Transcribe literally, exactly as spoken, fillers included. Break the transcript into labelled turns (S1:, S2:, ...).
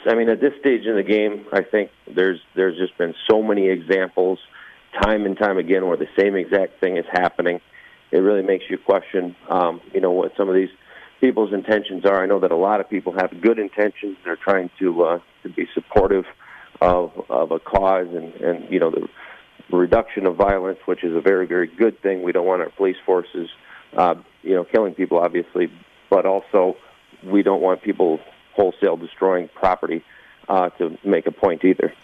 S1: I mean, at this stage in the game, I think there's there's just been so many examples, time and time again, where the same exact thing is happening. It really makes you question, um, you know, what some of these people's intentions are. I know that a lot of people have good intentions. They're trying to uh, to be supportive of of a cause and, and you know, the reduction of violence, which is a very, very good thing. We don't want our police forces, uh, you know, killing people, obviously, but also we don't want people wholesale destroying property uh, to make a point either.